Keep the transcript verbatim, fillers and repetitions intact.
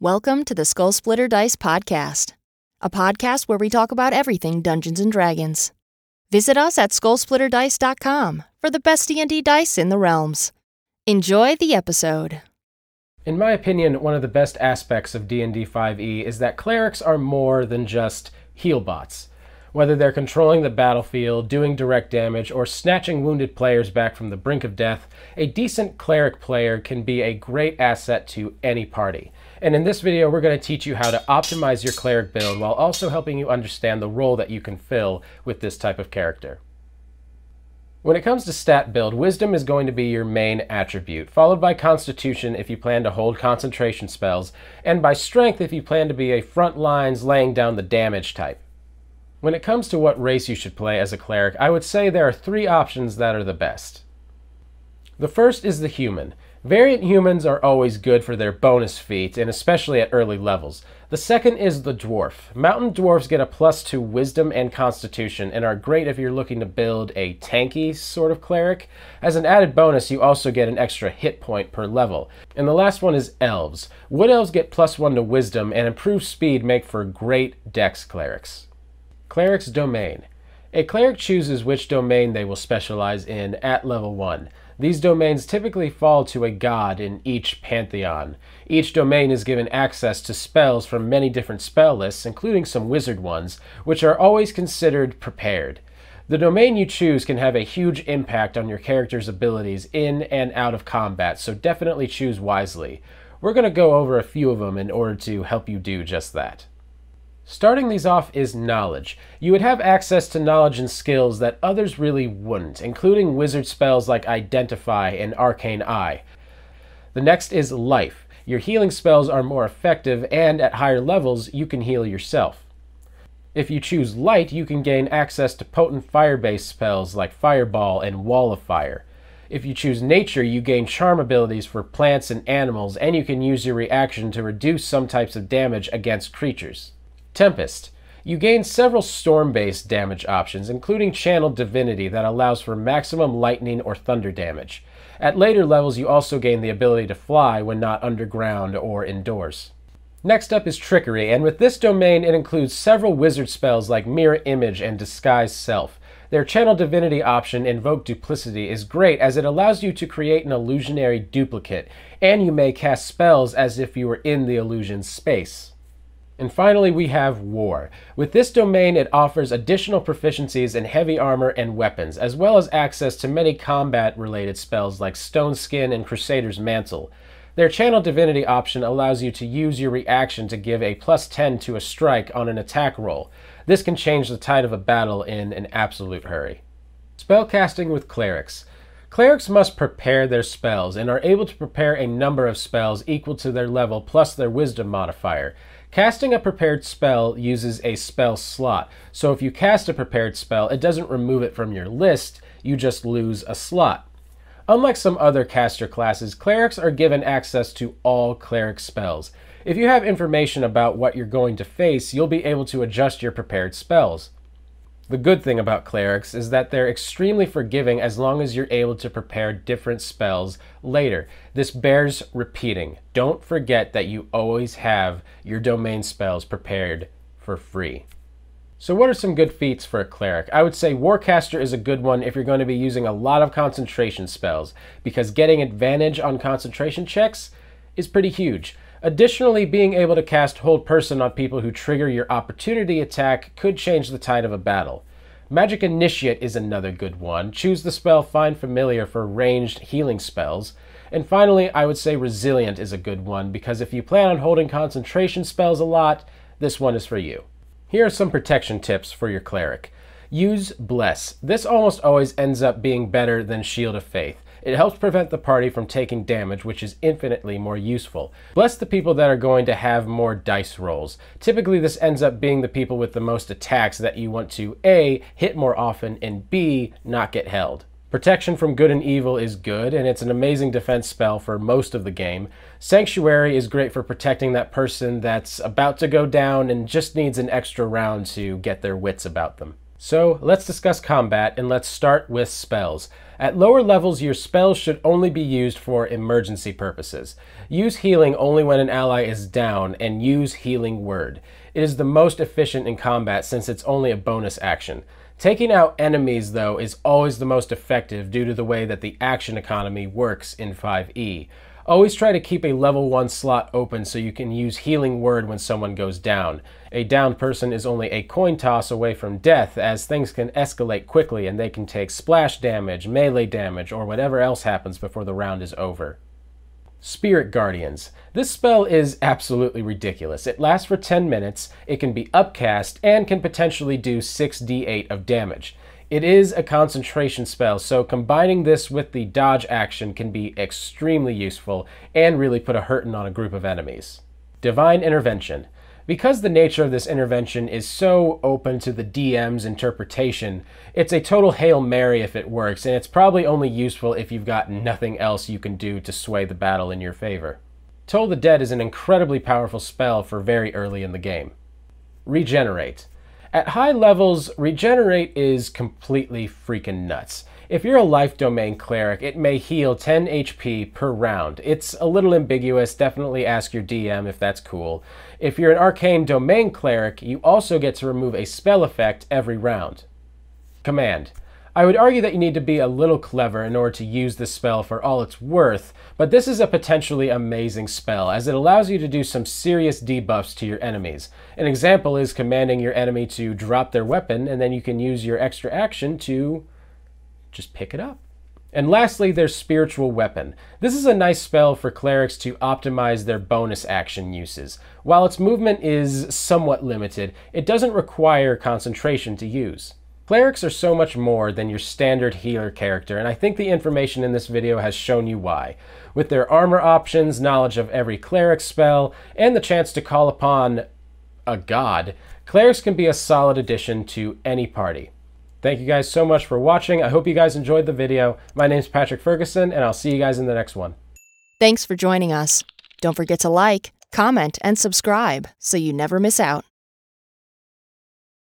Welcome to the Skull Splitter Dice Podcast, a podcast where we talk about everything Dungeons and Dragons. Visit us at skull splitter dice dot com for the best D and D dice in the realms. Enjoy the episode. In my opinion, one of the best aspects of D and D five E is that clerics are more than just heal bots. Whether they're controlling the battlefield, doing direct damage, or snatching wounded players back from the brink of death, a decent cleric player can be a great asset to any party. And in this video, we're going to teach you how to optimize your cleric build while also helping you understand the role that you can fill with this type of character. When it comes to stat build, Wisdom is going to be your main attribute, followed by Constitution if you plan to hold concentration spells, and by Strength if you plan to be a front lines laying down the damage type. When it comes to what race you should play as a cleric, I would say there are three options that are the best. The first is the human. Variant humans are always good for their bonus feat, and especially at early levels. The second is the dwarf. Mountain dwarves get a plus to wisdom and constitution and are great if you're looking to build a tanky sort of cleric. As an added bonus, you also get an extra hit point per level. And the last one is elves. Wood elves get plus one to wisdom, and improved speed make for great dex clerics. Cleric's domain. A cleric chooses which domain they will specialize in at level one. These domains typically fall to a god in each pantheon. Each domain is given access to spells from many different spell lists, including some wizard ones, which are always considered prepared. The domain you choose can have a huge impact on your character's abilities in and out of combat, so definitely choose wisely. We're going to go over a few of them in order to help you do just that. Starting these off is knowledge. You would have access to knowledge and skills that others really wouldn't, including wizard spells like Identify and Arcane Eye. The next is life. Your healing spells are more effective, and at higher levels, you can heal yourself. If you choose light, you can gain access to potent fire-based spells like Fireball and Wall of Fire. If you choose nature, you gain charm abilities for plants and animals, and you can use your reaction to reduce some types of damage against creatures. Tempest. You gain several storm-based damage options, including Channeled Divinity that allows for maximum lightning or thunder damage. At later levels, you also gain the ability to fly when not underground or indoors. Next up is Trickery, and with this domain it includes several wizard spells like Mirror Image and Disguise Self. Their Channeled Divinity option, Invoke Duplicity, is great as it allows you to create an illusionary duplicate, and you may cast spells as if you were in the illusion's space. And finally, we have War. With this domain, it offers additional proficiencies in heavy armor and weapons, as well as access to many combat-related spells like Stone Skin and Crusader's Mantle. Their Channel Divinity option allows you to use your reaction to give a plus ten to a strike on an attack roll. This can change the tide of a battle in an absolute hurry. Spellcasting with Clerics. Clerics must prepare their spells and are able to prepare a number of spells equal to their level plus their wisdom modifier. Casting a prepared spell uses a spell slot, so if you cast a prepared spell, it doesn't remove it from your list, you just lose a slot. Unlike some other caster classes, clerics are given access to all cleric spells. If you have information about what you're going to face, you'll be able to adjust your prepared spells. The good thing about clerics is that they're extremely forgiving as long as you're able to prepare different spells later. This bears repeating. Don't forget that you always have your domain spells prepared for free. So what are some good feats for a cleric? I would say Warcaster is a good one if you're going to be using a lot of concentration spells, because getting advantage on concentration checks is pretty huge. Additionally, being able to cast Hold Person on people who trigger your opportunity attack could change the tide of a battle. Magic Initiate is another good one. Choose the spell Find Familiar for ranged healing spells. And finally, I would say Resilient is a good one, because if you plan on holding concentration spells a lot, this one is for you. Here are some protection tips for your cleric. Use Bless. This almost always ends up being better than Shield of Faith. It helps prevent the party from taking damage, which is infinitely more useful. Bless the people that are going to have more dice rolls. Typically, this ends up being the people with the most attacks that you want to A, hit more often, and B, not get held. Protection from Good and Evil is good, and it's an amazing defense spell for most of the game. Sanctuary is great for protecting that person that's about to go down and just needs an extra round to get their wits about them. So let's discuss combat, and let's start with spells. At lower levels, your spells should only be used for emergency purposes. Use healing only when an ally is down, and use Healing Word. It is the most efficient in combat since it's only a bonus action. Taking out enemies, though, is always the most effective due to the way that the action economy works in five E. Always try to keep a level one slot open so you can use Healing Word when someone goes down. A downed person is only a coin toss away from death, as things can escalate quickly and they can take splash damage, melee damage, or whatever else happens before the round is over. Spirit Guardians. This spell is absolutely ridiculous. It lasts for ten minutes, it can be upcast, and can potentially do six d eight of damage. It is a concentration spell, so combining this with the dodge action can be extremely useful and really put a hurtin' on a group of enemies. Divine Intervention. Because the nature of this intervention is so open to the D M's interpretation, it's a total Hail Mary if it works, and it's probably only useful if you've got nothing else you can do to sway the battle in your favor. Toll the Dead is an incredibly powerful spell for very early in the game. Regenerate. At high levels, Regenerate is completely freaking nuts. If you're a Life Domain Cleric, it may heal ten H P per round. It's a little ambiguous, definitely ask your D M if that's cool. If you're an Arcane Domain Cleric, you also get to remove a spell effect every round. Command. I would argue that you need to be a little clever in order to use this spell for all it's worth, but this is a potentially amazing spell, as it allows you to do some serious debuffs to your enemies. An example is commanding your enemy to drop their weapon, and then you can use your extra action to just pick it up. And lastly, there's Spiritual Weapon. This is a nice spell for clerics to optimize their bonus action uses. While its movement is somewhat limited, it doesn't require concentration to use. Clerics are so much more than your standard healer character, and I think the information in this video has shown you why. With their armor options, knowledge of every cleric spell, and the chance to call upon a god, clerics can be a solid addition to any party. Thank you guys so much for watching. I hope you guys enjoyed the video. My name's Patrick Ferguson, and I'll see you guys in the next one. Thanks for joining us. Don't forget to like, comment, and subscribe so you never miss out.